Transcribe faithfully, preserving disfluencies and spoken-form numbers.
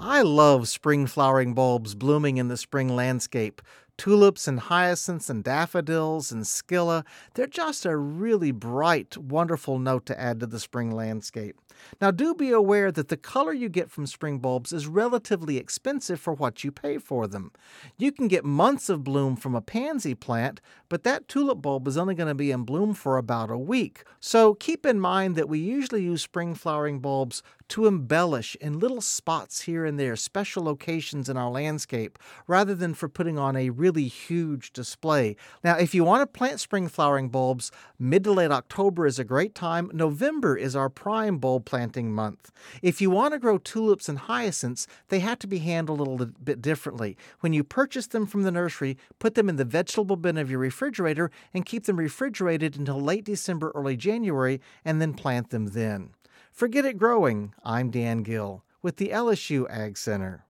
I love spring flowering bulbs blooming in the spring landscape. Tulips and hyacinths and daffodils and scilla, they're just a really bright, wonderful note to add to the spring landscape. Now, do be aware that the color you get from spring bulbs is relatively expensive for what you pay for them. You can get months of bloom from a pansy plant, but that tulip bulb is only going to be in bloom for about a week. So keep in mind that we usually use spring flowering bulbs to embellish in little spots here and there, special locations in our landscape, rather than for putting on a really huge display. Now, if you want to plant spring flowering bulbs, mid to late October is a great time. November is our prime bulb planting month. If you want to grow tulips and hyacinths, they have to be handled a little bit differently. When you purchase them from the nursery, put them in the vegetable bin of your refrigerator and keep them refrigerated until late December, early January, and then plant them then. Forget It Growing, I'm Dan Gill with the L S U Ag Center.